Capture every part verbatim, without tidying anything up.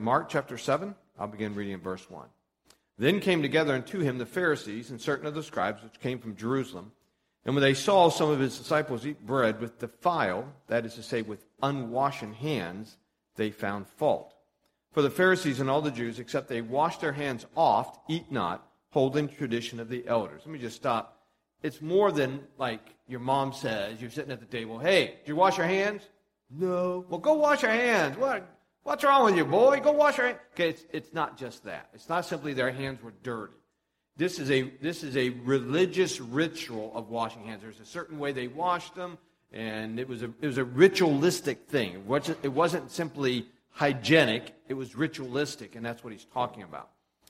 Mark chapter seven, I'll begin reading in verse one. Then came together unto him the Pharisees and certain of the scribes which came from Jerusalem. And when they saw some of his disciples eat bread with defiled, that is to say, with unwashen hands, they found fault. For the Pharisees and all the Jews, except they wash their hands oft, eat not, holding the tradition of the elders. Let me just stop. It's more than like your mom says, you're sitting at the table, hey, did you wash your hands? No. Well, go wash your hands. What? What's wrong with you, boy? Go wash your hands. Okay, it's, it's not just that. It's not simply their hands were dirty. This is a this is a religious ritual of washing hands. There's a certain way they washed them, and it was a it was a ritualistic thing. It wasn't, it wasn't simply hygienic. It was ritualistic, and that's what he's talking about.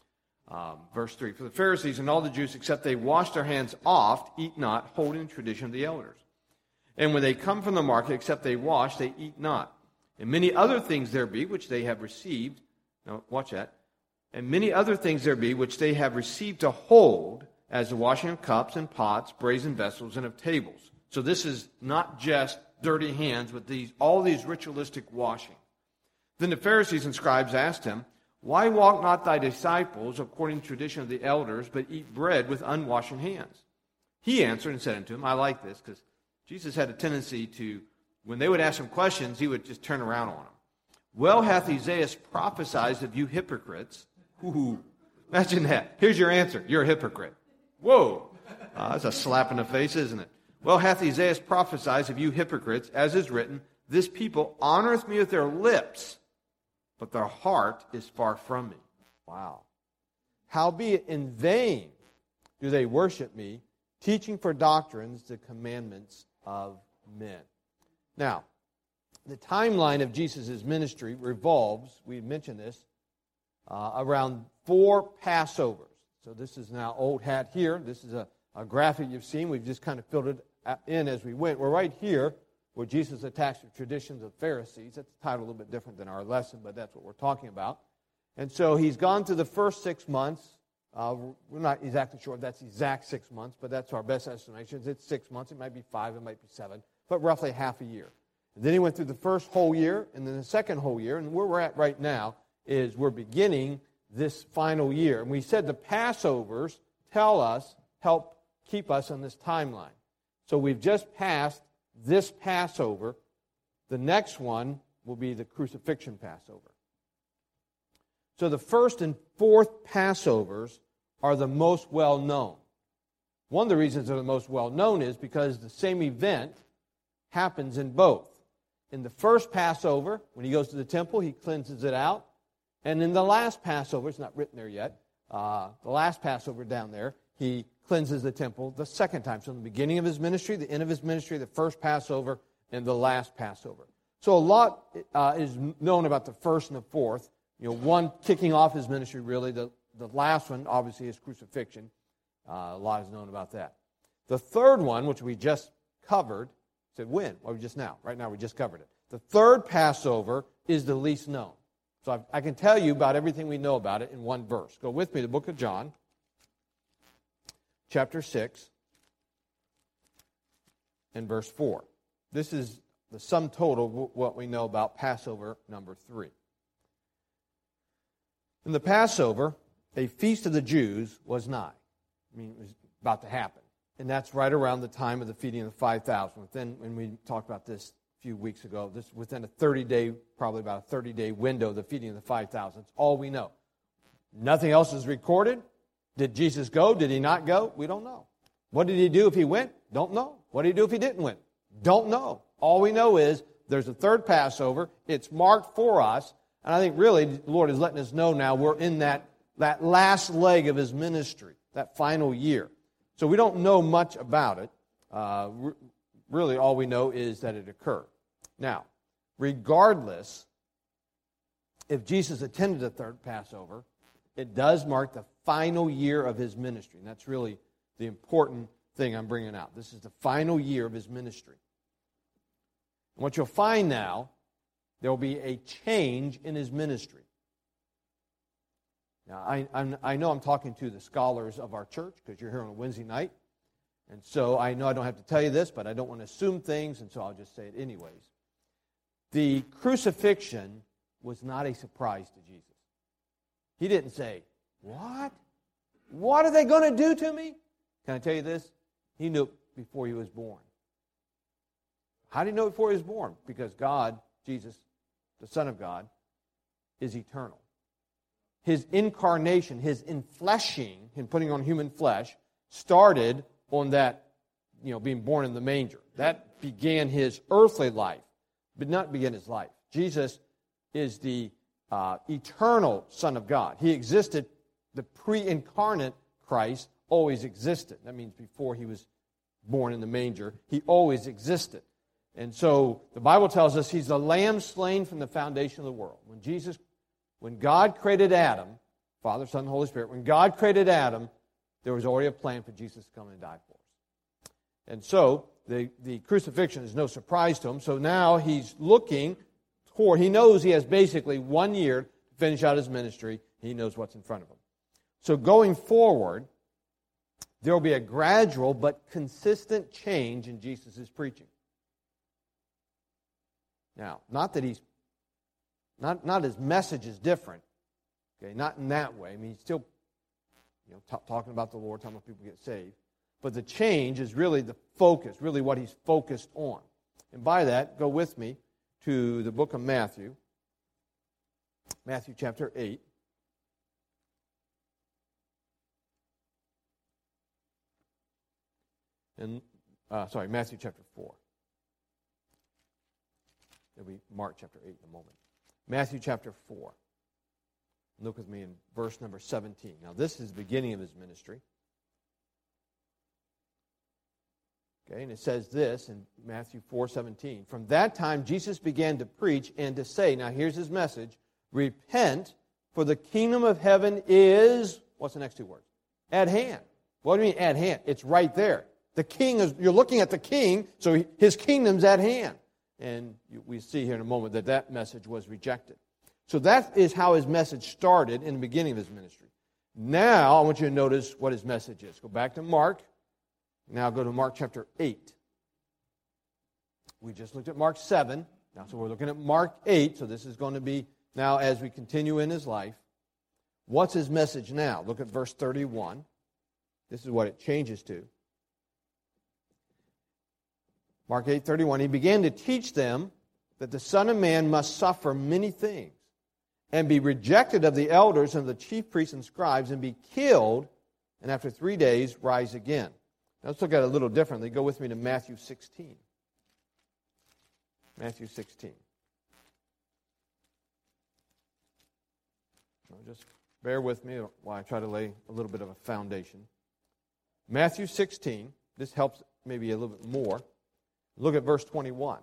Um, verse three, for the Pharisees and all the Jews, except they wash their hands oft, eat not, holding the tradition of the elders. And when they come from the market, except they wash, they eat not. And many other things there be which they have received. Now, watch that. And many other things there be which they have received to hold, as the washing of cups and pots, brazen vessels, and of tables. So this is not just dirty hands, but these all these ritualistic washing. Then the Pharisees and scribes asked him, why walk not thy disciples according to the tradition of the elders, but eat bread with unwashen hands? He answered and said unto him, I like this, because Jesus had a tendency to, when they would ask him questions, he would just turn around on them. Well hath Isaiah prophesied of you hypocrites. Ooh, imagine that. Here's your answer. You're a hypocrite. Whoa. Uh, that's a slap in the face, isn't it? Well hath Isaiah prophesied of you hypocrites, as is written, this people honoreth me with their lips, but their heart is far from me. Wow. Howbeit in vain do they worship me, teaching for doctrines the commandments of men. Now, the timeline of Jesus' ministry revolves, we mentioned this, uh, around four Passovers. So this is now old hat here. This is a, a graphic you've seen. We've just kind of filled it in as we went. We're right here where Jesus attacks the traditions of Pharisees. That's the title a little bit different than our lesson, but that's what we're talking about. And so he's gone through the first six months. Uh, we're not exactly sure if that's exact six months, but that's our best estimation. It's six months. It might be five. It might be seven, but roughly half a year. And then he went through the first whole year, and then the second whole year. And where we're at right now is we're beginning this final year. And we said the Passovers tell us, help keep us on this timeline. So we've just passed this Passover. The next one will be the crucifixion Passover. So the first and fourth Passovers are the most well-known. One of the reasons they're the most well-known is because the same event happens in both. In the first Passover, when he goes to the temple, he cleanses it out. And in the last Passover, it's not written there yet, uh, the last Passover down there, he cleanses the temple the second time. So in the beginning of his ministry, the end of his ministry, the first Passover, and the last Passover. So a lot uh, is known about the first and the fourth. You know, one kicking off his ministry, really. The, the last one, obviously, is crucifixion. Uh, a lot is known about that. The third one, which we just covered, said when? Well, just now. Right now, we just covered it. The third Passover is the least known. So I've, I can tell you about everything we know about it in one verse. Go with me to the book of John, chapter six, and verse four. This is the sum total of what we know about Passover number three. In the Passover, a feast of the Jews was nigh. I mean, it was about to happen. And that's right around the time of the feeding of the five thousand. Within, when we talked about this a few weeks ago, this within a thirty-day, probably about a thirty-day window, the feeding of the five thousand. It's all we know. Nothing else is recorded. Did Jesus go? Did he not go? We don't know. What did he do if he went? Don't know. What did he do if he didn't win? Don't know. All we know is there's a third Passover. It's marked for us. And I think really the Lord is letting us know now we're in that, that last leg of his ministry, that final year. So we don't know much about it. Uh, re- really all we know is that it occurred. Now, regardless if Jesus attended the third Passover, it does mark the final year of his ministry. And that's really the important thing I'm bringing out. This is the final year of his ministry. And what you'll find now, there will be a change in his ministry. Now, I, I'm, I know I'm talking to the scholars of our church because you're here on a Wednesday night. And so I know I don't have to tell you this, but I don't want to assume things, and so I'll just say it anyways. The crucifixion was not a surprise to Jesus. He didn't say, what? What are they going to do to me? Can I tell you this? He knew it before he was born. How did he know it before he was born? Because God, Jesus, the Son of God, is eternal. His incarnation, his infleshing, him putting on human flesh, started on that, you know, being born in the manger. That began his earthly life, but not began his life. Jesus is the uh, eternal Son of God. He existed, the pre-incarnate Christ always existed. That means before he was born in the manger, he always existed. And so the Bible tells us he's the lamb slain from the foundation of the world. When Jesus, when God created Adam, Father, Son, and Holy Spirit, when God created Adam, there was already a plan for Jesus to come and die for us. And so the, the crucifixion is no surprise to him. So now he's looking toward, he knows he has basically one year to finish out his ministry. He knows what's in front of him. So going forward, there will be a gradual but consistent change in Jesus' preaching. Now, not that he's, not, not his message is different, okay, not in that way. I mean, he's still, you know, t- talking about the Lord, talking about people get saved. But the change is really the focus, really what he's focused on. And by that, go with me to the book of Matthew, Matthew chapter eight. And, uh, sorry, Matthew chapter four. It'll be Mark chapter eight in a moment. Matthew chapter four. Look with me in verse number seventeen. Now, this is the beginning of his ministry. Okay, and it says this in Matthew four seventeen. From that time, Jesus began to preach and to say, now here's his message, repent, for the kingdom of heaven is, what's the next two words? At hand. What do you mean at hand? It's right there. The king is, you're looking at the king, so his kingdom's at hand. And we see here in a moment that that message was rejected. So that is how his message started in the beginning of his ministry. Now, I want you to notice what his message is. Go back to Mark. Now go to Mark chapter eight. We just looked at Mark seven. Now, so we're looking at Mark eight. So this is going to be now as we continue in his life. What's his message now? Look at verse thirty-one. This is what it changes to. Mark eight thirty-one, he began to teach them that the Son of Man must suffer many things and be rejected of the elders and the chief priests and scribes and be killed, and after three days rise again. Now let's look at it a little differently. Go with me to Matthew sixteen. Matthew sixteen. Now just bear with me while I try to lay a little bit of a foundation. Matthew sixteen, this helps maybe a little bit more. Look at verse twenty-one.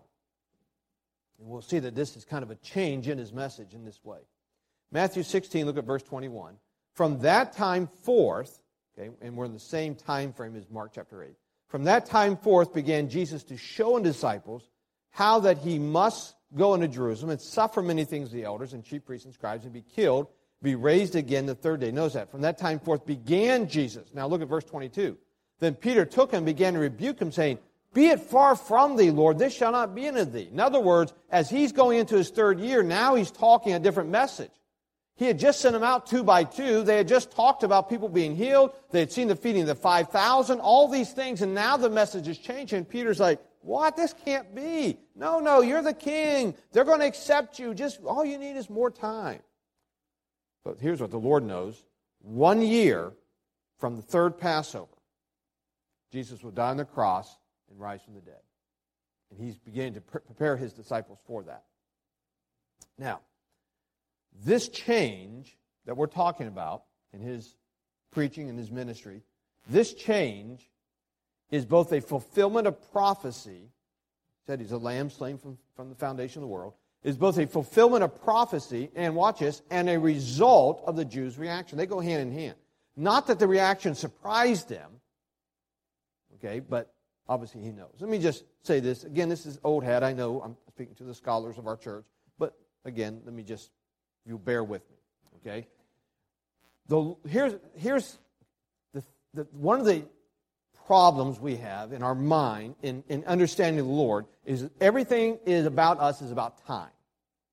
And we'll see that this is kind of a change in his message in this way. Matthew sixteen, look at verse twenty-one. From that time forth, okay, and we're in the same time frame as Mark chapter eight. From that time forth began Jesus to show his disciples how that he must go into Jerusalem and suffer many things of the elders and chief priests and scribes and be killed, be raised again the third day. Notice that. From that time forth began Jesus. Now look at verse twenty-two. Then Peter took him and began to rebuke him, saying, be it far from thee, Lord, this shall not be unto thee. In other words, as he's going into his third year, now he's talking a different message. He had just sent them out two by two. They had just talked about people being healed. They had seen the feeding of the five thousand, all these things, and now the message is changing. And Peter's like, what? This can't be. No, no, you're the king. They're going to accept you. Just all you need is more time. But here's what the Lord knows. One year from the third Passover, Jesus will die on the cross and rise from the dead. And he's beginning to pre- prepare his disciples for that. Now, this change that we're talking about in his preaching and his ministry, this change is both a fulfillment of prophecy, said he's a lamb slain from, from the foundation of the world, is both a fulfillment of prophecy, and watch this, and a result of the Jews' reaction. They go hand in hand. Not that the reaction surprised them, okay, but obviously he knows. Let me just say this. Again, this is old hat. I know I'm speaking to the scholars of our church. But again, let me just, you bear with me. Okay? The, here's here's the, the, one of the problems we have in our mind in, in understanding the Lord is that everything is about us is about time.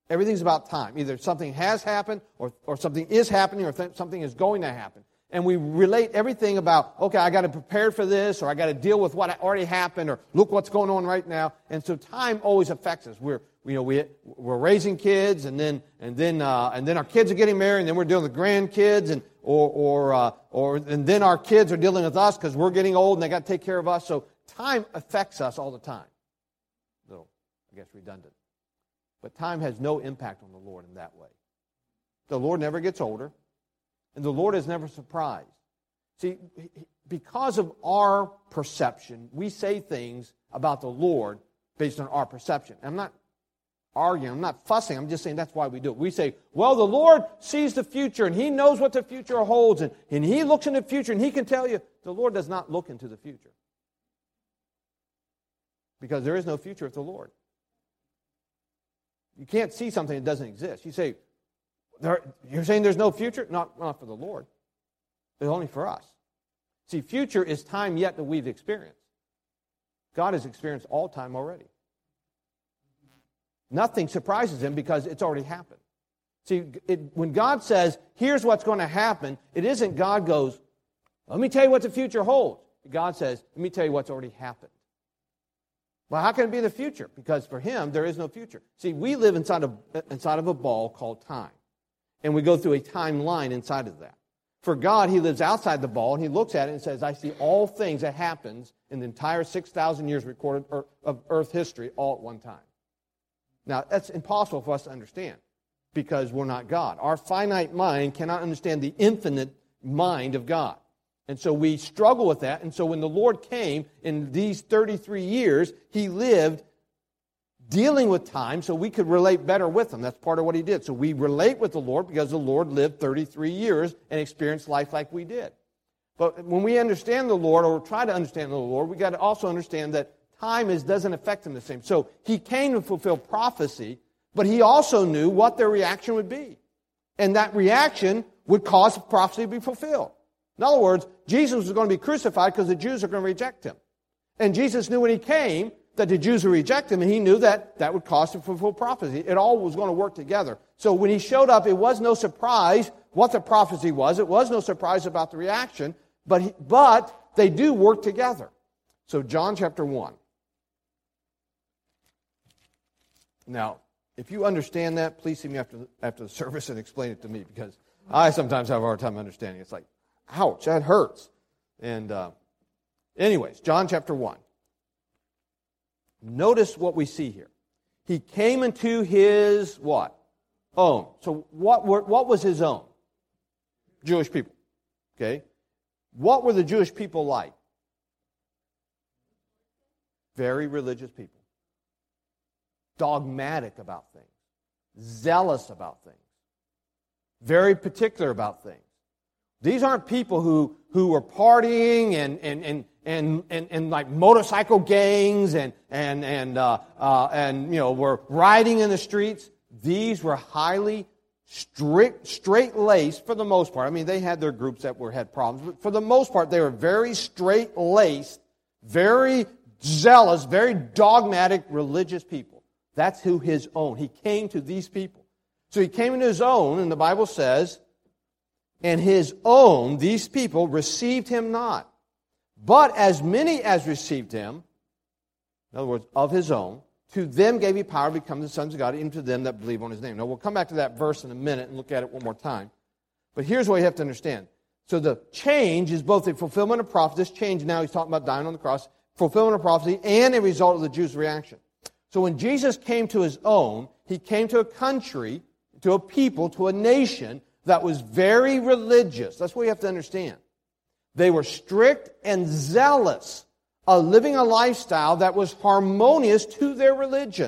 Everything's about time. Either something has happened or, or something is happening or th- something is going to happen. And we relate everything about, okay, I got to prepare for this, or I got to deal with what already happened, or look what's going on right now. And so time always affects us. We're, you know, we, we're raising kids, and then and then uh, and then our kids are getting married, and then we're dealing with grandkids, and or or uh, or and then our kids are dealing with us because we're getting old and they got to take care of us. So time affects us all the time. A little, I guess, redundant. But time has no impact on the Lord in that way. The Lord never gets older, and the Lord is never surprised. See, because of our perception, we say things about the Lord based on our perception. I'm not arguing, I'm not fussing, I'm just saying that's why we do it. We say, well, the Lord sees the future, and He knows what the future holds, and, and He looks into the future, and He can tell you. The Lord does not look into the future. Because there is no future with the Lord. You can't see something that doesn't exist. You say, there, you're saying there's no future? Not, not for the Lord. It's only for us. See, future is time yet that we've experienced. God has experienced all time already. Nothing surprises Him because it's already happened. See, it, when God says, here's what's going to happen, it isn't God goes, let me tell you what the future holds. God says, let me tell you what's already happened. Well, how can it be the future? Because for Him, there is no future. See, we live inside of, inside of a ball called time. And we go through a timeline inside of that. For God, He lives outside the ball, and He looks at it and says, I see all things that happens in the entire six thousand years recorded of Earth history all at one time. Now, that's impossible for us to understand because we're not God. Our finite mind cannot understand the infinite mind of God. And so we struggle with that. And so when the Lord came in these thirty-three years, He lived dealing with time so we could relate better with Him. That's part of what He did. So we relate with the Lord because the Lord lived thirty-three years and experienced life like we did. But when we understand the Lord, or try to understand the Lord, we've got to also understand that time is, doesn't affect Him the same. So He came to fulfill prophecy, but He also knew what their reaction would be. And that reaction would cause prophecy to be fulfilled. In other words, Jesus was going to be crucified because the Jews are going to reject Him. And Jesus knew when He came that the Jews would reject Him, and He knew that that would cause Him to fulfill prophecy. It all was going to work together. So when He showed up, it was no surprise what the prophecy was. It was no surprise about the reaction, but he, but they do work together. So John chapter one. Now, if you understand that, please see me after the, after the service and explain it to me, because I sometimes have a hard time understanding. It's like, ouch, that hurts. And uh, anyways, John chapter one. Notice what we see here. He came into His what? Own. So what were, what was His own? Jewish people. Okay? What were the Jewish people like? Very religious people. Dogmatic about things. Zealous about things. Very particular about things. These aren't people who, who were partying and and and and, and, and like motorcycle gangs and and and uh, uh, and you know were riding in the streets. These were highly strict, straight-laced for the most part. I mean, they had their groups that were had problems, but for the most part, they were very straight-laced, very zealous, very dogmatic religious people. That's who His own. He came to these people. So He came into His own, and the Bible says, and His own, these people, received Him not. But as many as received Him, in other words, of His own, to them gave He power to become the sons of God, even to them that believe on His name. Now, we'll come back to that verse in a minute and look at it one more time. But here's what you have to understand. So the change is both a fulfillment of prophecy. This change now, He's talking about dying on the cross, fulfillment of prophecy, and a result of the Jews' reaction. So when Jesus came to His own, He came to a country, to a people, to a nation that was very religious. That's what you have to understand. They were strict and zealous of living a lifestyle that was harmonious to their religion.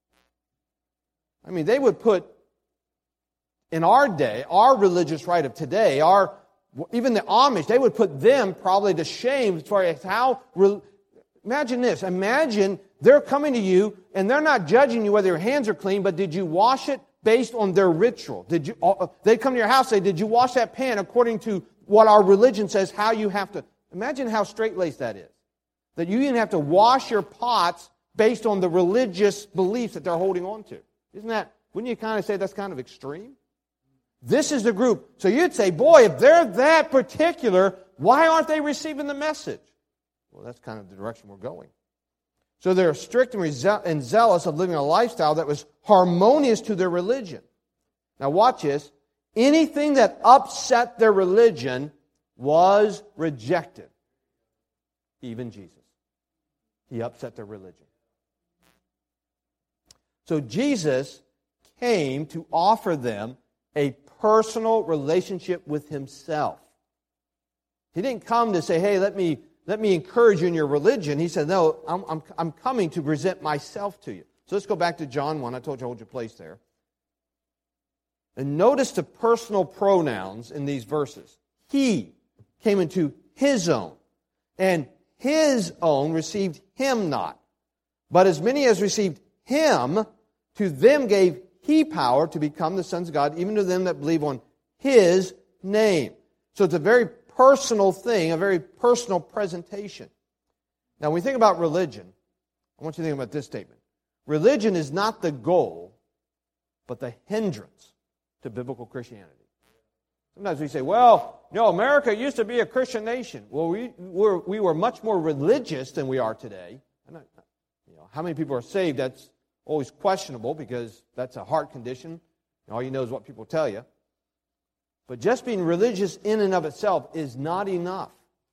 I mean, they would put, in our day, our religious right of today, our even the Amish, they would put them probably to shame as far as how... Imagine this. Imagine they're coming to you, and they're not judging you whether your hands are clean, but did you wash it based on their ritual? Did you? Uh, they come to your house and say, did you wash that pan according to what our religion says how you have to? Imagine how straight-laced that is. That you even have to wash your pots based on the religious beliefs that they're holding on to. Isn't that wouldn't you kind of say that's kind of extreme? This is the group. So you'd say, boy, if they're that particular, why aren't they receiving the message? Well, that's kind of the direction we're going. So they're strict and, rese- and zealous of living a lifestyle that was harmonious to their religion. Now watch this. Anything that upset their religion was rejected. Even Jesus. He upset their religion. So Jesus came to offer them a personal relationship with Himself. He didn't come to say, hey, let me let me encourage you in your religion. He said, no, I'm, I'm, I'm coming to present myself to you. So let's go back to John one. I told you hold your place there. And notice the personal pronouns in these verses. He came into His own, and His own received Him not. But as many as received Him, to them gave He power to become the sons of God, even to them that believe on His name. So it's a very personal thing, a very personal presentation. Now, when we think about religion, I want you to think about this statement. Religion is not the goal, but the hindrance to biblical Christianity. Sometimes we say, well, you know, America used to be a Christian nation. Well, we were, we were much more religious than we are today. And I, you know, how many people are saved? That's always questionable because that's a heart condition. And all you know is what people tell you. But just being religious in and of itself is not enough.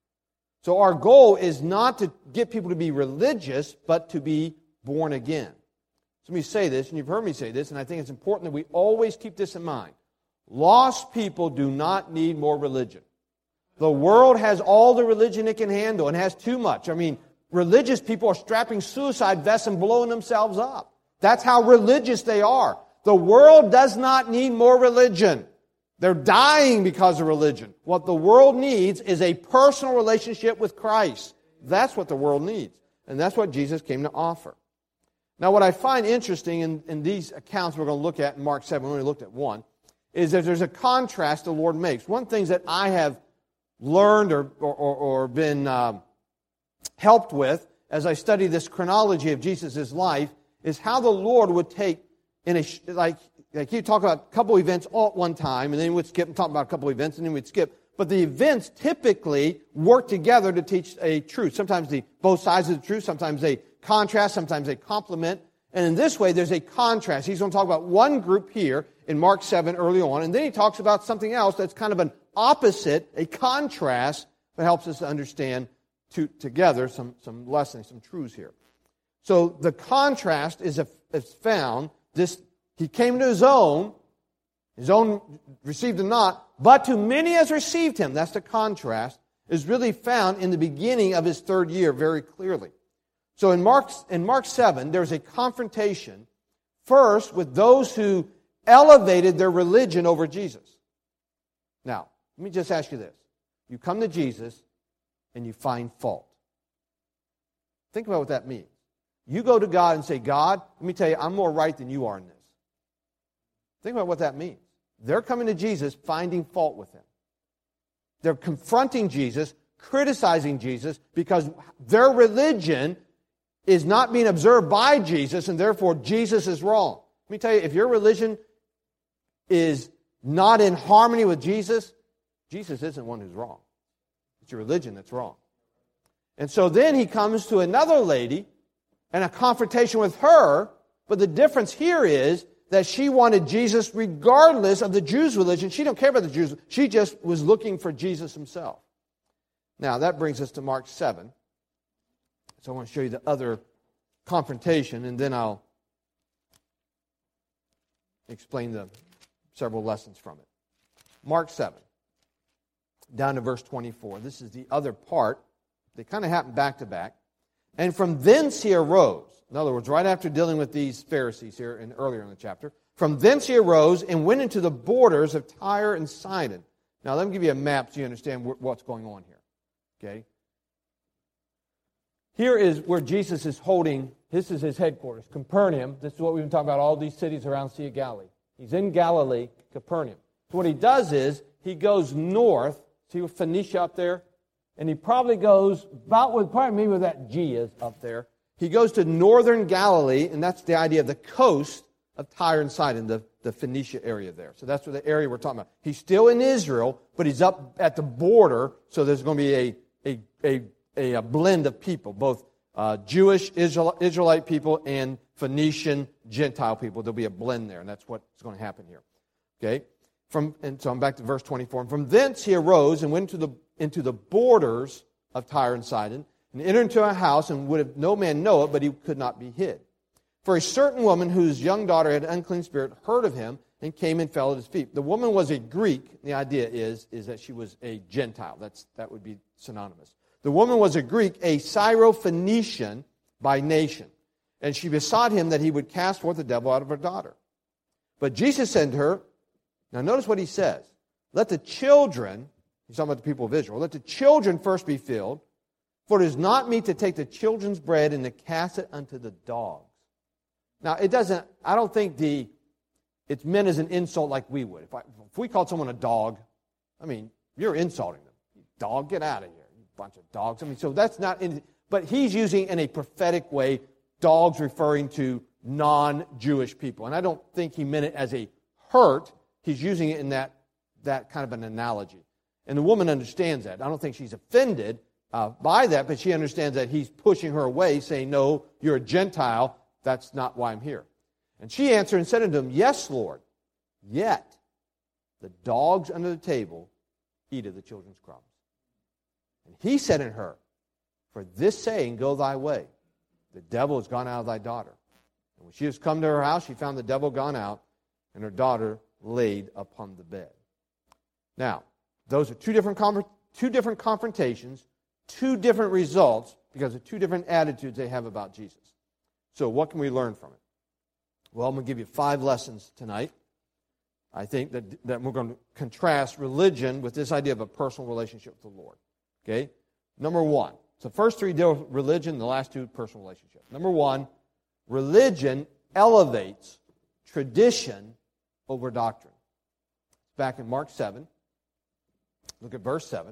So our goal is not to get people to be religious, but to be born again. So let me say this, and you've heard me say this, and I think it's important that we always keep this in mind. Lost people do not need more religion. The world has all the religion it can handle and has too much. I mean, religious people are strapping suicide vests and blowing themselves up. That's how religious they are. The world does not need more religion. They're dying because of religion. What the world needs is a personal relationship with Christ. That's what the world needs. And that's what Jesus came to offer. Now, what I find interesting in, in these accounts we're going to look at in Mark seven, we only looked at one, is that there's a contrast the Lord makes. One of the things that I have learned or, or, or been um, helped with as I study this chronology of Jesus' life is how the Lord would take, in a like, like he'd talk about a couple events all at one time, and then he would skip and talk about a couple events, and then we'd skip. But the events typically work together to teach a truth. Sometimes the both sides of the truth, sometimes they contrast, sometimes they complement. And in this way, there's a contrast. He's going to talk about one group here in Mark seven early on, and then he talks about something else that's kind of an opposite, a contrast that helps us to understand to, together some, some lessons, some truths here. So the contrast is, a, is found, this, he came to his own, his own received him not, but to many as received him, that's the contrast, is really found in the beginning of his third year very clearly. So in Mark, in Mark seven, there's a confrontation, first with those who elevated their religion over Jesus. Now, let me just ask you this. You come to Jesus and you find fault. Think about what that means. You go to God and say, God, let me tell you, I'm more right than you are in this. Think about what that means. They're coming to Jesus finding fault with him. They're confronting Jesus, criticizing Jesus, because their religion is not being observed by Jesus, and therefore Jesus is wrong. Let me tell you, if your religion is not in harmony with Jesus, Jesus isn't one who's wrong. It's your religion that's wrong. And so then he comes to another lady and a confrontation with her, but the difference here is that she wanted Jesus regardless of the Jews' religion. She don't care about the Jews. She just was looking for Jesus himself. Now, that brings us to Mark seven. So I want to show you the other confrontation, and then I'll explain the several lessons from it. Mark seven, down to verse twenty-four. This is the other part. They kind of happen back to back. And from thence he arose. In other words, right after dealing with these Pharisees here and earlier in the chapter, from thence he arose and went into the borders of Tyre and Sidon. Now, let me give you a map so you understand what's going on here. Okay? Here is where Jesus is holding, this is his headquarters, Capernaum. This is what we've been talking about, all these cities around the Sea of Galilee. He's in Galilee, Capernaum. So what he does is, he goes north, see Phoenicia up there? And he probably goes about with, probably maybe where that G is up there. He goes to northern Galilee, and that's the idea of the coast of Tyre and Sidon, the, the Phoenicia area there. So that's what the area we're talking about. He's still in Israel, but he's up at the border, so there's going to be a, a, a, a, a blend of people, both uh, Jewish Israel, Israelite people and Phoenician Gentile people. There'll be a blend there, and that's what's going to happen here. Okay? From, and so I'm back to verse twenty-four. And from thence he arose and went to the, into the borders of Tyre and Sidon, and entered into a house, and would have no man know it, but he could not be hid. For a certain woman whose young daughter had an unclean spirit heard of him, and came and fell at his feet. The woman was a Greek. The idea is, is that she was a Gentile. That's, that would be synonymous. The woman was a Greek, a Syro-Phoenician by nation. And she besought him that he would cast forth the devil out of her daughter. But Jesus said to her, now notice what he says. Let the children, he's talking about the people of Israel, let the children first be filled, for it is not meet to take the children's bread and to cast it unto the dogs. Now, it doesn't, I don't think the, it's meant as an insult like we would. If, I, if we called someone a dog, I mean, you're insulting them. Dog, get out of here. You bunch of dogs. I mean, so that's not, in, but he's using in a prophetic way, dogs referring to non-Jewish people. And I don't think he meant it as a hurt. He's using it in that, that kind of an analogy. And the woman understands that. I don't think she's offended uh, by that, but she understands that he's pushing her away, saying, no, you're a Gentile. That's not why I'm here. And she answered and said unto him, yes, Lord, yet the dogs under the table eat of the children's crumbs. And he said unto her, for this saying, go thy way. The devil is gone out of thy daughter. And when she has come to her house, she found the devil gone out, and her daughter laid upon the bed. Now, those are two different, two different confrontations, two different results, because of two different attitudes they have about Jesus. So what can we learn from it? Well, I'm going to give you five lessons tonight. I think that, that we're going to contrast religion with this idea of a personal relationship with the Lord. Okay? Number one. So the first three deal with religion, the last two, personal relationship. Number one, religion elevates tradition over doctrine. Back in Mark seven, look at verse seven.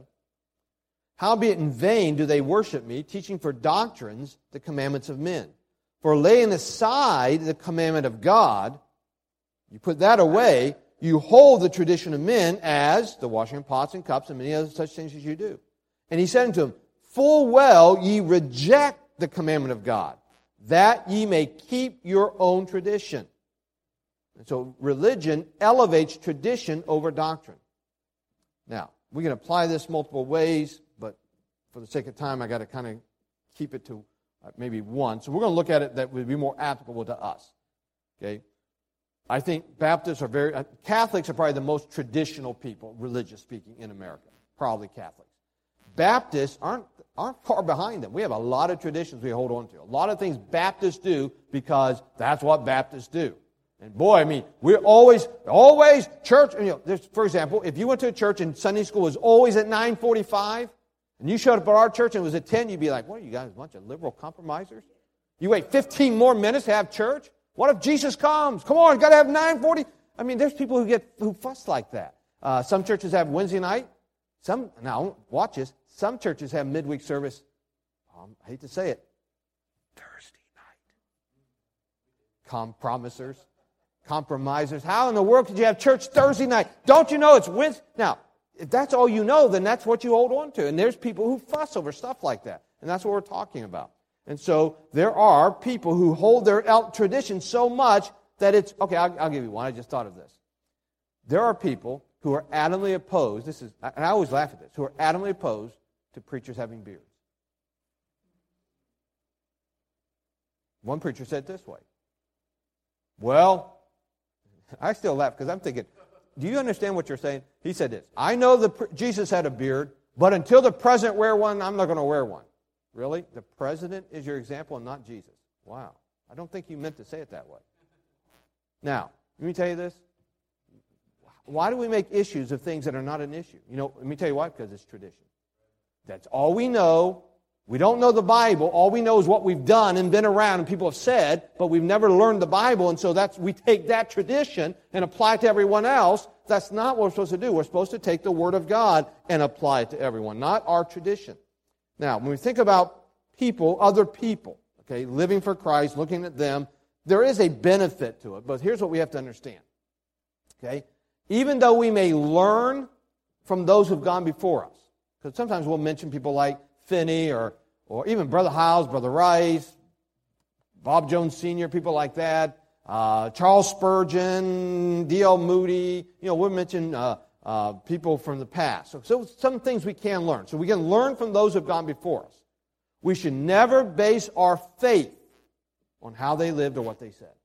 Howbeit in vain do they worship me, teaching for doctrines the commandments of men. For laying aside the commandment of God, you put that away, you hold the tradition of men as the washing of pots and cups and many other such things as you do. And he said unto them, full well ye reject the commandment of God, that ye may keep your own tradition. And so religion elevates tradition over doctrine. Now, we can apply this multiple ways, but for the sake of time, I got to kind of keep it to maybe one. So we're going to look at it that would be more applicable to us. Okay? I think Baptists are very, uh, Catholics are probably the most traditional people, religious speaking, in America. Probably Catholics. Baptists aren't, aren't far behind them. We have a lot of traditions we hold on to. A lot of things Baptists do because that's what Baptists do. And boy, I mean, we're always, always, church, you know, there's, for example, if you went to a church and Sunday school was always at nine forty-five, and you showed up at our church and it was at ten, you'd be like, what are you guys, a bunch of liberal compromisers? You wait fifteen more minutes to have church? What if Jesus comes? Come on, got to have nine forty. I mean, there's people who get who fuss like that. Uh, some churches have Wednesday night. Some, now, watch this. Some churches have midweek service, um, I hate to say it, Thursday night. Compromisers, compromisers. How in the world could you have church Thursday night? Don't you know it's Wednesday? Now, if that's all you know, then that's what you hold on to. And there's people who fuss over stuff like that. And that's what we're talking about. And so there are people who hold their tradition so much that it's, okay, I'll, I'll give you one. I just thought of this. There are people who are adamantly opposed, this is, and I always laugh at this, who are adamantly opposed to preachers having beards. One preacher said it this way. Well, I still laugh because I'm thinking, do you understand what you're saying? He said this, I know that Jesus had a beard, but until the president wear one, I'm not going to wear one. Really? The president is your example and not Jesus? Wow. I don't think you meant to say it that way. Now, let me tell you this. Why do we make issues of things that are not an issue? You know, let me tell you why, because it's tradition. That's all we know. We don't know the Bible. All we know is what we've done and been around and people have said, but we've never learned the Bible, and so that's we take that tradition and apply it to everyone else. That's not what we're supposed to do. We're supposed to take the Word of God and apply it to everyone, not our tradition. Now, when we think about people, other people, okay, living for Christ, looking at them, there is a benefit to it, but here's what we have to understand. Okay? Even though we may learn from those who've gone before us, because sometimes we'll mention people like Finney or, or even Brother Howes, Brother Rice, Bob Jones Senior, people like that, uh, Charles Spurgeon, D L Moody, you know, we'll mention uh, uh, people from the past. So, so some things we can learn. So we can learn from those who've gone before us. We should never base our faith on how they lived or what they said.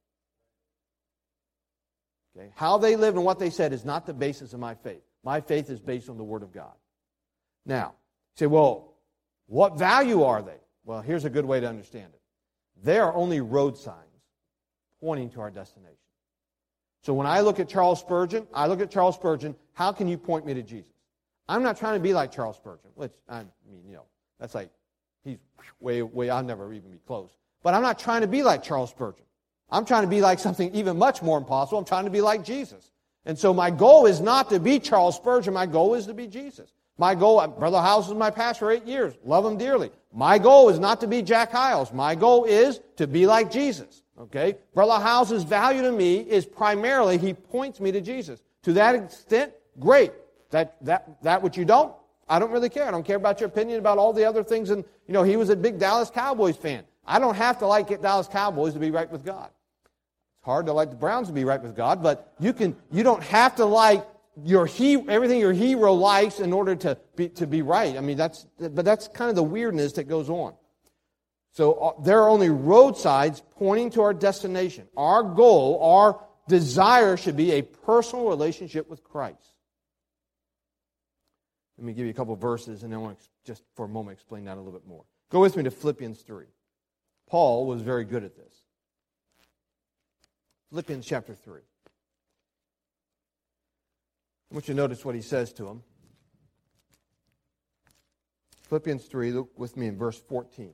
Okay? How they lived and what they said is not the basis of my faith. My faith is based on the Word of God. Now, you say, well, what value are they? Well, here's a good way to understand it. They are only road signs pointing to our destination. So when I look at Charles Spurgeon, I look at Charles Spurgeon, how can you point me to Jesus? I'm not trying to be like Charles Spurgeon, which, I mean, you know, that's like, he's way, way, I'll never even be close. But I'm not trying to be like Charles Spurgeon. I'm trying to be like something even much more impossible. I'm trying to be like Jesus. And so my goal is not to be Charles Spurgeon. My goal is to be Jesus. My goal, Brother Howes was my pastor for eight years. Love him dearly. My goal is not to be Jack Hyles. My goal is to be like Jesus. Okay? Brother Howes' value to me is primarily he points me to Jesus. To that extent, great. That that that what you don't, I don't really care. I don't care about your opinion about all the other things. And you know, he was a big Dallas Cowboys fan. I don't have to like Dallas Cowboys to be right with God. It's hard to like the Browns to be right with God, but you can. You don't have to like your he everything your hero likes in order to be to be right. I mean, that's but that's kind of the weirdness that goes on. So uh, there are only roadsides pointing to our destination. Our goal, our desire should be a personal relationship with Christ. Let me give you a couple of verses, and then I want to just for a moment explain that a little bit more. Go with me to Philippians three. Paul was very good at this. Philippians chapter three. I want you to notice what he says to him. Philippians three, look with me in verse fourteen.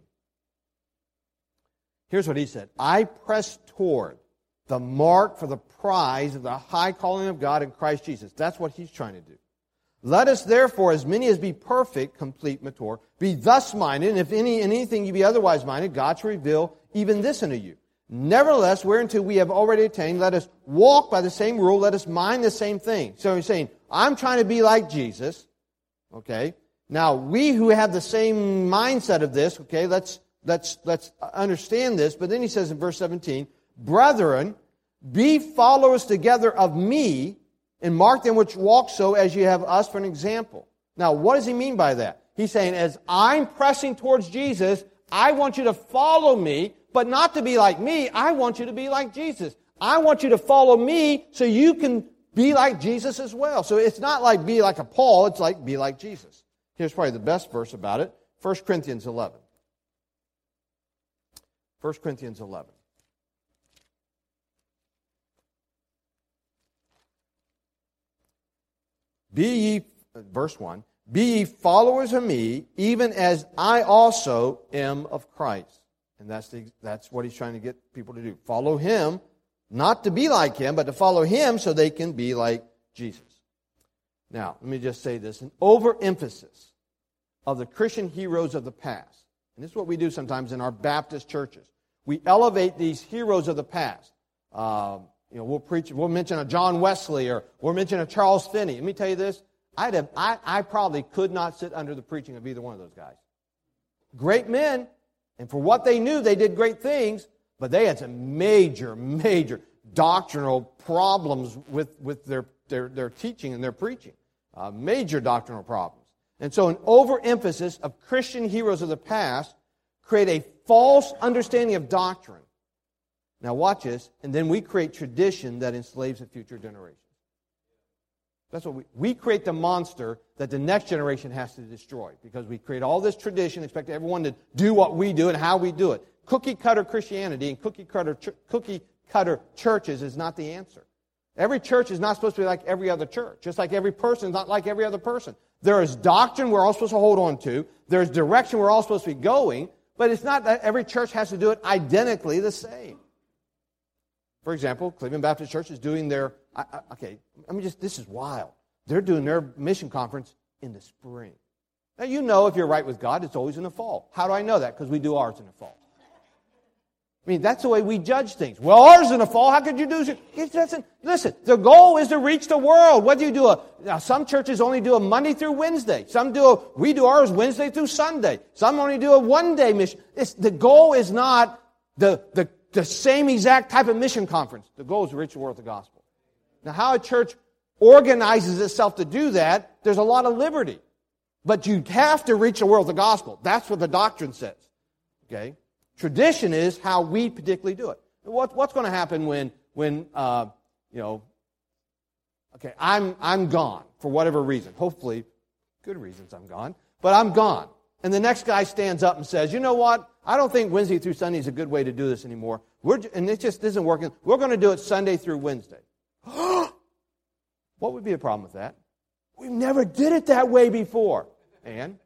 Here's what he said. I press toward the mark for the prize of the high calling of God in Christ Jesus. That's what he's trying to do. Let us therefore, as many as be perfect, complete, mature, be thus minded, and if any in anything you be otherwise minded, God shall reveal even this unto you. Nevertheless, whereunto we have already attained, let us walk by the same rule, let us mind the same thing. So he's saying, I'm trying to be like Jesus. Okay? Now, we who have the same mindset of this, okay, let's let's let's understand this. But then he says in verse seventeen, brethren, be followers together of me, and mark them which walk so as you have us for an example. Now, what does he mean by that? He's saying, as I'm pressing towards Jesus, I want you to follow me, but not to be like me. I want you to be like Jesus. I want you to follow me so you can be like Jesus as well. So it's not like be like a Paul, it's like be like Jesus. Here's probably the best verse about it, First Corinthians eleven. First Corinthians eleven. Be ye, verse one, be ye followers of me, even as I also am of Christ. And that's the, that's what he's trying to get people to do. Follow him, not to be like him, but to follow him so they can be like Jesus. Now, let me just say this. An overemphasis of the Christian heroes of the past. And this is what we do sometimes in our Baptist churches. We elevate these heroes of the past. Um, You know, we'll preach. We'll mention a John Wesley, or we'll mention a Charles Finney. Let me tell you this: I'd have, I, I probably could not sit under the preaching of either one of those guys. Great men, and for what they knew, they did great things. But they had some major, major doctrinal problems with with their their, their teaching and their preaching. Uh, major doctrinal problems. And so, an overemphasis of Christian heroes of the past create a false understanding of doctrine. Now watch this, and then we create tradition that enslaves the future generations. That's what we, we create the monster that the next generation has to destroy, because we create all this tradition, expect everyone to do what we do and how we do it. Cookie cutter Christianity and cookie cutter cookie cutter churches is not the answer. Every church is not supposed to be like every other church, just like every person is not like every other person. There is doctrine we're all supposed to hold on to. There's direction we're all supposed to be going, but it's not that every church has to do it identically the same. For example, Cleveland Baptist Church is doing their, I, I, okay, I mean, just, this is wild. They're doing their mission conference in the spring. Now, you know if you're right with God, it's always in the fall. How do I know that? Because we do ours in the fall. I mean, that's the way we judge things. Well, ours isn't a fall. How could you do it? It doesn't. Listen, the goal is to reach the world. What do you do? A, now, some churches only do a Monday through Wednesday. Some do a, we do ours Wednesday through Sunday. Some only do a one-day mission. It's, the goal is not the, the, the same exact type of mission conference. The goal is to reach the world with the gospel. Now, how a church organizes itself to do that, there's a lot of liberty. But you have to reach the world with the gospel. That's what the doctrine says. Okay? Tradition is how we particularly do it. What, what's going to happen when, when uh, you know, okay, I'm, I'm gone for whatever reason. Hopefully, good reasons I'm gone. But I'm gone. And the next guy stands up and says, you know what? I don't think Wednesday through Sunday is a good way to do this anymore. We're, and it just isn't working. We're going to do it Sunday through Wednesday. What would be a problem with that? We never did it that way before. And?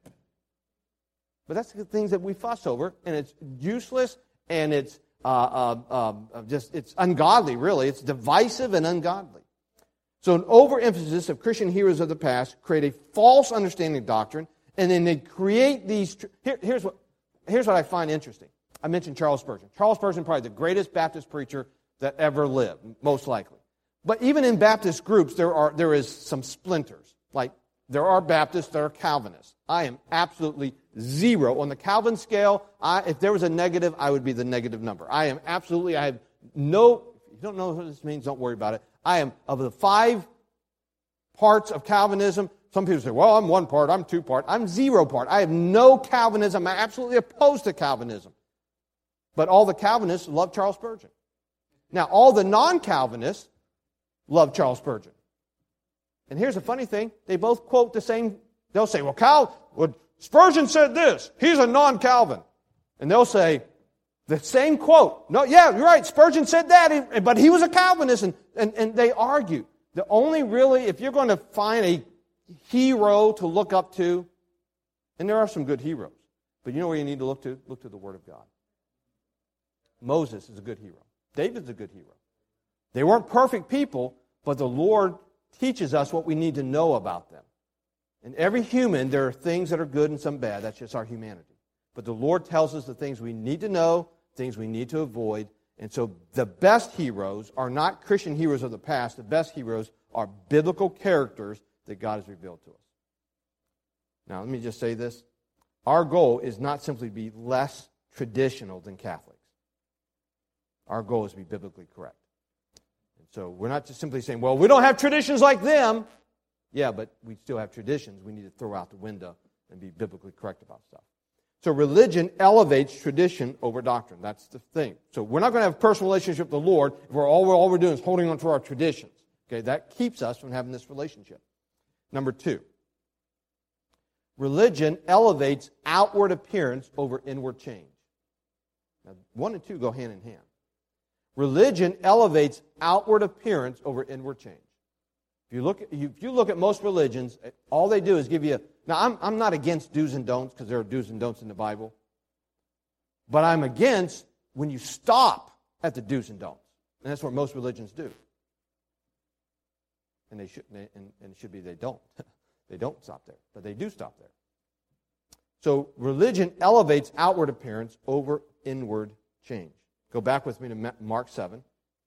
But that's the things that we fuss over, and it's useless, and it's uh, uh, uh, just it's ungodly, really. It's divisive and ungodly. So an overemphasis of Christian heroes of the past create a false understanding of doctrine, and then they create these... Here, here's, what, here's what I find interesting. I mentioned Charles Spurgeon. Charles Spurgeon, probably the greatest Baptist preacher that ever lived, most likely. But even in Baptist groups, there are there is some splinters. Like, there are Baptists that are Calvinists. I am absolutely zero. On the Calvin scale, I, if there was a negative, I would be the negative number. I am absolutely, I have no, if you don't know what this means, don't worry about it. I am, of the five parts of Calvinism, some people say, well, I'm one part, I'm two part. I'm zero part. I have no Calvinism. I'm absolutely opposed to Calvinism. But all the Calvinists love Charles Spurgeon. Now, all the non-Calvinists love Charles Spurgeon. And here's the funny thing. They both quote the same. They'll say, well, Cal, well, Spurgeon said this. He's a non-Calvin. And they'll say the same quote. No, yeah, you're right. Spurgeon said that, but he was a Calvinist. And, and, and they argue. The only really, if you're going to find a hero to look up to, and there are some good heroes, but you know where you need to look to? Look to the Word of God. Moses is a good hero. David's a good hero. They weren't perfect people, but the Lord teaches us what we need to know about them. In every human, there are things that are good and some bad. That's just our humanity. But the Lord tells us the things we need to know, things we need to avoid. And so the best heroes are not Christian heroes of the past. The best heroes are biblical characters that God has revealed to us. Now, let me just say this. Our goal is not simply to be less traditional than Catholics. Our goal is to be biblically correct. So we're not just simply saying, well, we don't have traditions like them. Yeah, but we still have traditions we need to throw out the window and be biblically correct about stuff. So religion elevates tradition over doctrine. That's the thing. So we're not going to have a personal relationship with the Lord if we're all, we're, all we're doing is holding on to our traditions. Okay, that keeps us from having this relationship. Number two, religion elevates outward appearance over inward change. Now, one and two go hand in hand. Religion elevates outward appearance over inward change. If you look at, if you look at most religions, all they do is give you... A, now, I'm, I'm not against do's and don'ts because there are do's and don'ts in the Bible. But I'm against when you stop at the do's and don'ts. And that's what most religions do. And they should, and, and it should be they don't. They don't stop there. But they do stop there. So religion elevates outward appearance over inward change. Go back with me to Mark seven.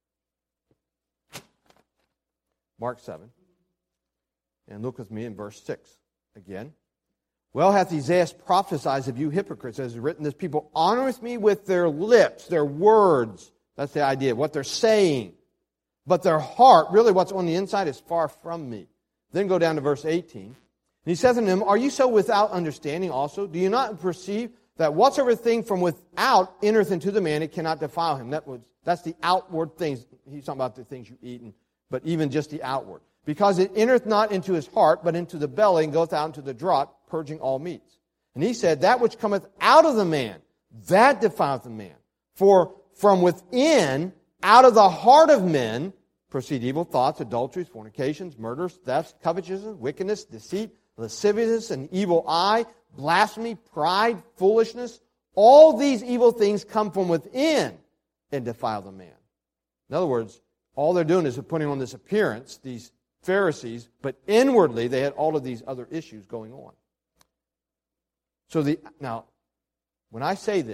Mark seven. And look with me in verse six again. Well hath Isaiah prophesied of you hypocrites, as is written, this people honoreth me with their lips, their words. That's the idea, what they're saying. But their heart, really what's on the inside, is far from me. Then go down to verse eighteen. And he says unto them, are you so without understanding also? Do you not perceive that whatsoever thing from without entereth into the man, it cannot defile him? That was, that's the outward things. He's talking about the things you eat, and, but even just the outward. Because it entereth not into his heart, but into the belly, and goeth out into the draught, purging all meats. And he said, that which cometh out of the man, that defileth the man. For from within, out of the heart of men, proceed evil thoughts, adulteries, fornications, murders, thefts, covetousness, wickedness, deceit, lasciviousness, an evil eye, blasphemy, pride, foolishness. All these evil things come from within and defile the man. In other words, all they're doing is they're putting on this appearance, these Pharisees, but inwardly they had all of these other issues going on. So the now, when I say this,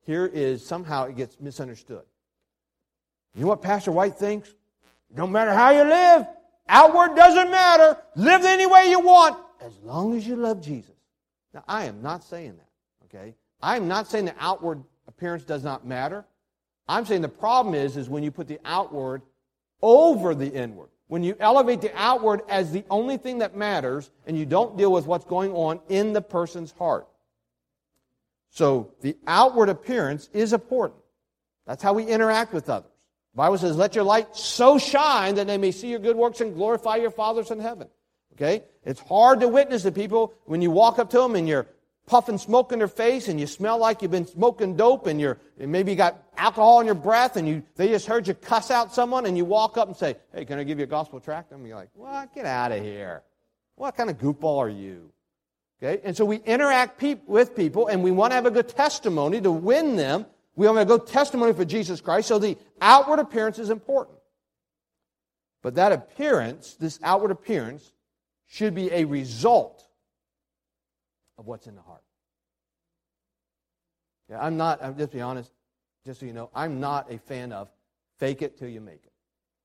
here is somehow it gets misunderstood. You know what Pastor White thinks? No matter how you live, outward doesn't matter. Live any way you want, as long as you love Jesus. Now, I am not saying that, okay? I am not saying the outward appearance does not matter. I'm saying the problem is, is when you put the outward over the inward. When you elevate the outward as the only thing that matters, and you don't deal with what's going on in the person's heart. So the outward appearance is important. That's how we interact with others. The Bible says, let your light so shine that they may see your good works and glorify your fathers in heaven. Okay? It's hard to witness to people when you walk up to them and you're puffing smoke in their face and you smell like you've been smoking dope and you're and maybe you got alcohol in your breath and you they just heard you cuss out someone and you walk up and say, hey, can I give you a gospel tract? And you're like, what? Get out of here. What kind of goofball are you? Okay? And so we interact pe- with people and we want to have a good testimony to win them. We want to go testimony for Jesus Christ, so the outward appearance is important. But that appearance, this outward appearance, should be a result of what's in the heart. Yeah, I'm not, I'm just be honest, just so you know, I'm not a fan of fake it till you make it.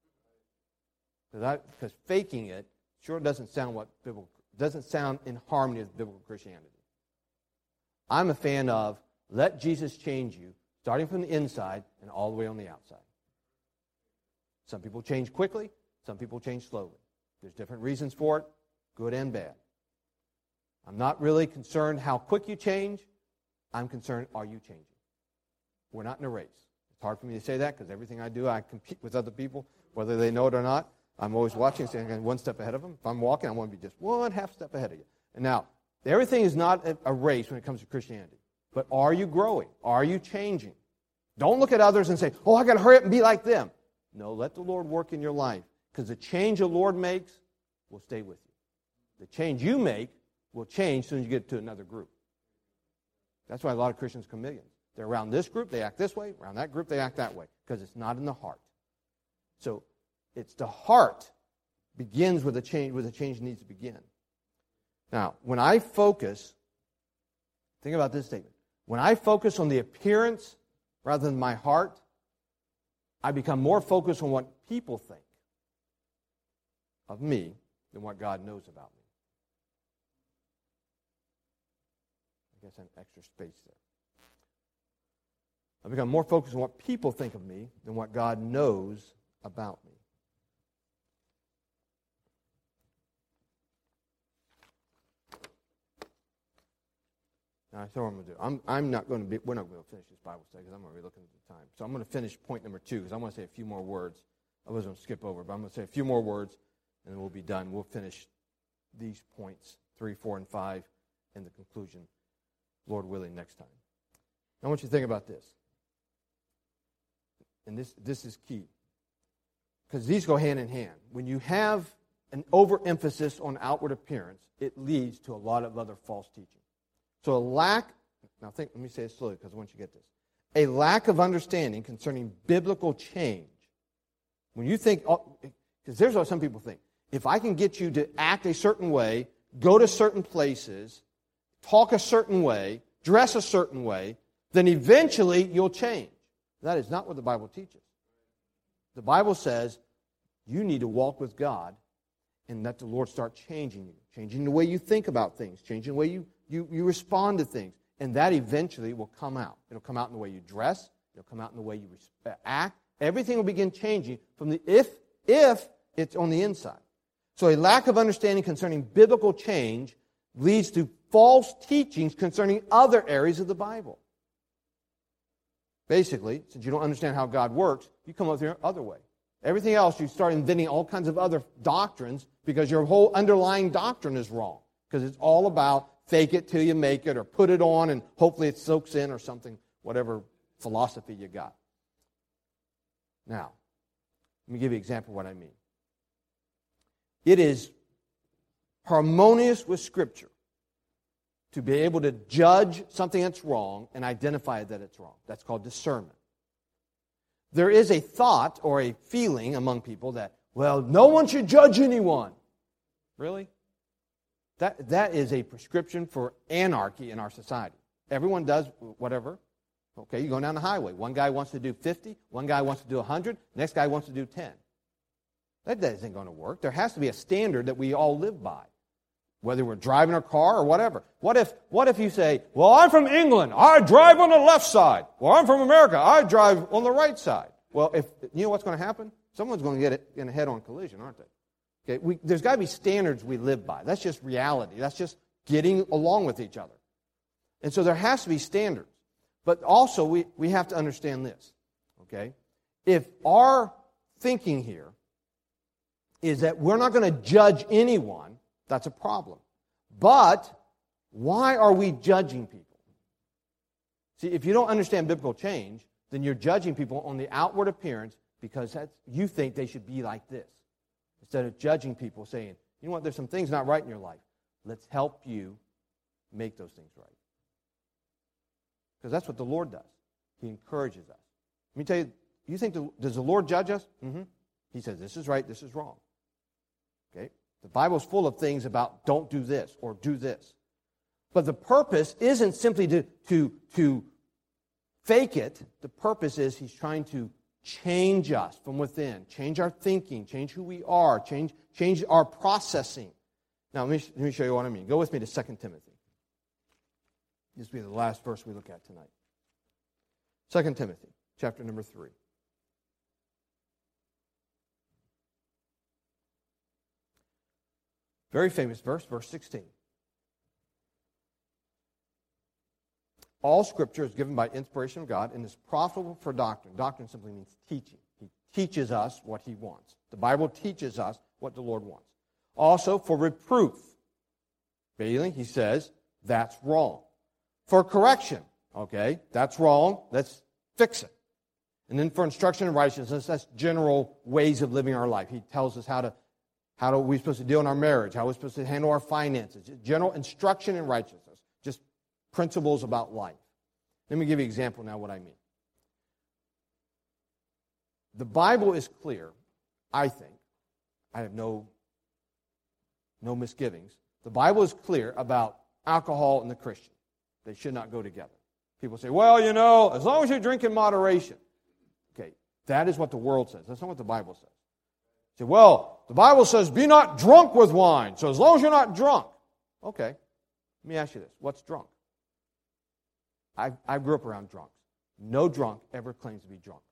Because faking it sure doesn't sound what biblical, doesn't sound in harmony with biblical Christianity. I'm a fan of let Jesus change you, starting from the inside and all the way on the outside. Some people change quickly, some people change slowly. There's different reasons for it, good and bad. I'm not really concerned how quick you change. I'm concerned, are you changing? We're not in a race. It's hard for me to say that because everything I do, I compete with other people, whether they know it or not. I'm always watching, saying I'm one step ahead of them. If I'm walking, I want to be just one half step ahead of you. And now, everything is not a race when it comes to Christianity. But are you growing? Are you changing? Don't look at others and say, oh, I got to hurry up and be like them. No, let the Lord work in your life. Because the change the Lord makes will stay with you. The change you make will change as soon as you get to another group. That's why a lot of Christians are chameleons. They're around this group, they act this way. Around that group, they act that way. Because it's not in the heart. So it's the heart begins with a change, where the change needs to begin. Now, when I focus, think about this statement. When I focus on the appearance rather than my heart, I become more focused on what people think of me than what God knows about me. I guess an extra space there. I become more focused on what people think of me than what God knows about me. Now, that's what I'm going to do. I'm, I'm not going to be, we're not going to finish this Bible study because I'm going to be looking at the time. So I'm going to finish point number two because I want to say a few more words. I was going to skip over, but I'm going to say a few more words and then we'll be done. We'll finish these points, three, four, and five, in the conclusion, Lord willing, next time. I want you to think about this. And this, this is key because these go hand in hand. When you have an overemphasis on outward appearance, it leads to a lot of other false teaching. So a lack, now think, let me say it slowly because I want you to get this. A lack of understanding concerning biblical change. When you think, because there's what some people think. If I can get you to act a certain way, go to certain places, talk a certain way, dress a certain way, then eventually you'll change. That is not what the Bible teaches. The Bible says you need to walk with God and let the Lord start changing you, changing the way you think about things, changing the way you You, you respond to things, and that eventually will come out. It'll come out in the way you dress. It'll come out in the way you act. Everything will begin changing from the if if it's on the inside. So a lack of understanding concerning biblical change leads to false teachings concerning other areas of the Bible. Basically, since you don't understand how God works, you come up with your other way. Everything else, you start inventing all kinds of other doctrines because your whole underlying doctrine is wrong. Because it's all about fake it till you make it, or put it on and hopefully it soaks in or something, whatever philosophy you got. Now, let me give you an example of what I mean. It is harmonious with Scripture to be able to judge something that's wrong and identify that it's wrong. That's called discernment. There is a thought or a feeling among people that, well, no one should judge anyone. Really? That, that is a prescription for anarchy in our society. Everyone does whatever. Okay, you're going down the highway. One guy wants to do fifty, one guy wants to do one hundred, next guy wants to do ten. That isn't going to work. There has to be a standard that we all live by, whether we're driving a car or whatever. What if, what if you say, well, I'm from England, I drive on the left side. Well, I'm from America, I drive on the right side. Well, if you know what's going to happen? Someone's going to get it in a head-on collision, aren't they? Okay, we, there's got to be standards we live by. That's just reality. That's just getting along with each other. And so there has to be standards. But also, we, we have to understand this, okay? If our thinking here is that we're not going to judge anyone, that's a problem. But why are we judging people? See, if you don't understand biblical change, then you're judging people on the outward appearance because that's, you think they should be like this. Instead of judging people, saying, you know what, there's some things not right in your life. Let's help you make those things right. Because that's what the Lord does. He encourages us. Let me tell you, you think, the, does the Lord judge us? Mm-hmm. He says, this is right, this is wrong. Okay? The Bible's full of things about don't do this or do this. But the purpose isn't simply to, to, to fake it. The purpose is he's trying to change us from within, change our thinking, change who we are, change, change our processing. Now, let me, let me show you what I mean. Go with me to Second Timothy. This will be the last verse we look at tonight. Second Timothy, chapter number three. Very famous verse, verse sixteen. All Scripture is given by inspiration of God and is profitable for doctrine. Doctrine simply means teaching. He teaches us what He wants. The Bible teaches us what the Lord wants. Also for reproof. Bailey, he says, that's wrong. For correction, okay, that's wrong, let's fix it. And then for instruction in righteousness, that's general ways of living our life. He tells us how to, how are we supposed to deal in our marriage, how we're supposed to handle our finances, general instruction in righteousness, just principles about life. Let me give you an example now what I mean. The Bible is clear, I think. I have no, no misgivings. The Bible is clear about alcohol and the Christian. They should not go together. People say, well, you know, as long as you drink in moderation. Okay, that is what the world says. That's not what the Bible says. You say, well, the Bible says be not drunk with wine, so as long as you're not drunk. Okay, let me ask you this. What's drunk? I, I grew up around drunks. No drunk ever claims to be drunk.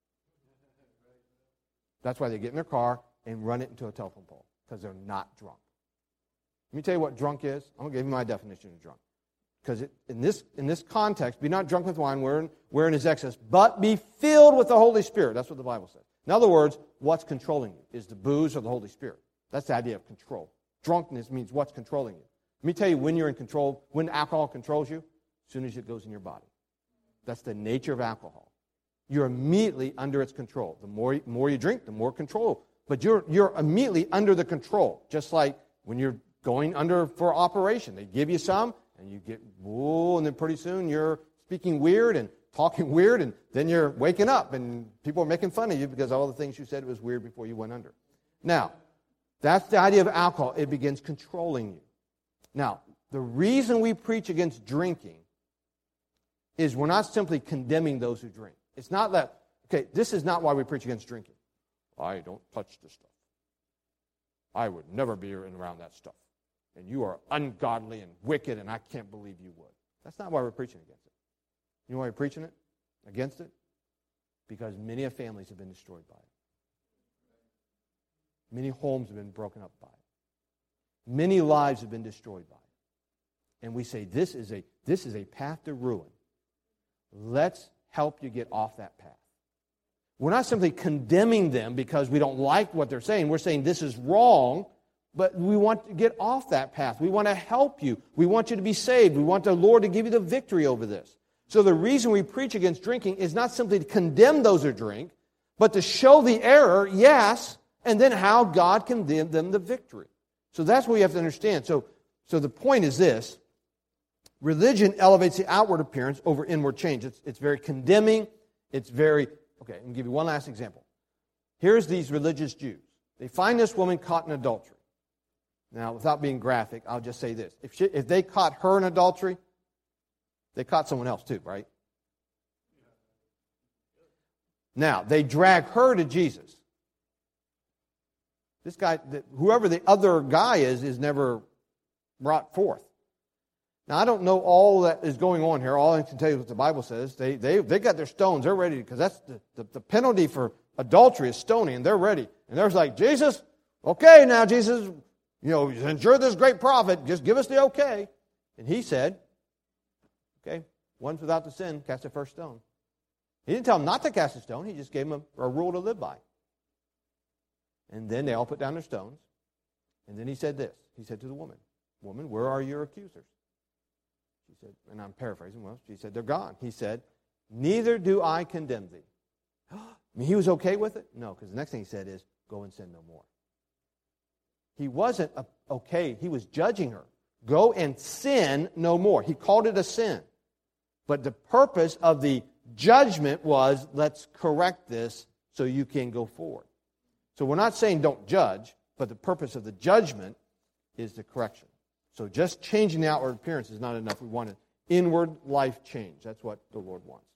That's why they get in their car and run it into a telephone pole, because they're not drunk. Let me tell you what drunk is. I'm going to give you my definition of drunk. Because in this in this context, be not drunk with wine wherein, wherein is excess, but be filled with the Holy Spirit. That's what the Bible says. In other words, what's controlling you? Is the booze or the Holy Spirit? That's the idea of control. Drunkenness means what's controlling you. Let me tell you when you're in control, when alcohol controls you, as soon as it goes in your body. That's the nature of alcohol. You're immediately under its control. The more, more you drink, the more control. But you're, you're immediately under the control, just like when you're going under for operation. They give you some, and you get, whoa, and then pretty soon you're speaking weird and talking weird, and then you're waking up, and people are making fun of you because all the things you said was weird before you went under. Now, that's the idea of alcohol. It begins controlling you. Now, the reason we preach against drinking is we're not simply condemning those who drink. It's not that, okay, this is not why we preach against drinking. I don't touch this stuff. I would never be around that stuff. And you are ungodly and wicked, and I can't believe you would. That's not why we're preaching against it. You know why we're preaching it? Against it? Because many of families have been destroyed by it. Many homes have been broken up by it. Many lives have been destroyed by it. And we say, this is a, this is a path to ruin. Let's help you get off that path. We're not simply condemning them because we don't like what they're saying. We're saying this is wrong, but we want to get off that path. We want to help you. We want you to be saved. We want the Lord to give you the victory over this. So the reason we preach against drinking is not simply to condemn those who drink, but to show the error, yes, and then how God can give them the victory. So that's what we have to understand. So, so the point is this. Religion elevates the outward appearance over inward change. It's, it's very condemning. It's very... Okay, I'm going to give you one last example. Here's these religious Jews. They find this woman caught in adultery. Now, without being graphic, I'll just say this. If, she, if they caught her in adultery, they caught someone else too, right? Now, they drag her to Jesus. This guy, whoever the other guy is, is never brought forth. Now, I don't know all that is going on here. All I can tell you is what the Bible says. They they they got their stones. They're ready, because that's the, the, the penalty for adultery is stoning, and they're ready. And they're like, Jesus, okay now, Jesus, you know, since you're this great prophet, just give us the okay. And he said, okay, one's without the sin, cast the first stone. He didn't tell them not to cast a stone. He just gave them a, a rule to live by. And then they all put down their stones. And then he said this. He said to the woman, woman, where are your accusers? She said, and I'm paraphrasing, well, she said, they're gone. He said, neither do I condemn thee. I mean, he was okay with it? No, because the next thing he said is, go and sin no more. He wasn't okay. He was judging her. Go and sin no more. He called it a sin. But the purpose of the judgment was, let's correct this so you can go forward. So we're not saying don't judge, but the purpose of the judgment is the correction. So just changing the outward appearance is not enough. We want an inward life change. That's what the Lord wants.